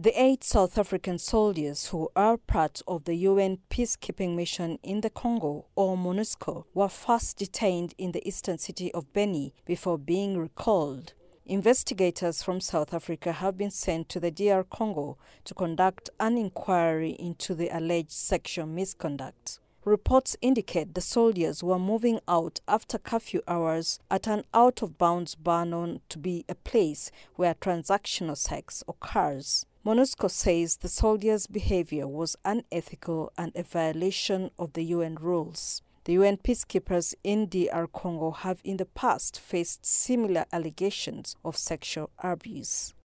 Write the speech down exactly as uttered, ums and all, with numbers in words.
The eight South African soldiers who are part of the U N peacekeeping mission in the Congo, or MONUSCO, were first detained in the eastern city of Beni before being recalled. Investigators from South Africa have been sent to the D R Congo to conduct an inquiry into the alleged sexual misconduct. Reports indicate the soldiers were moving out after curfew hours at an out-of-bounds bar known to be a place where transactional sex occurs. MONUSCO says the soldiers' behavior was unethical and a violation of the U N rules. The U N peacekeepers in D R Congo have in the past faced similar allegations of sexual abuse.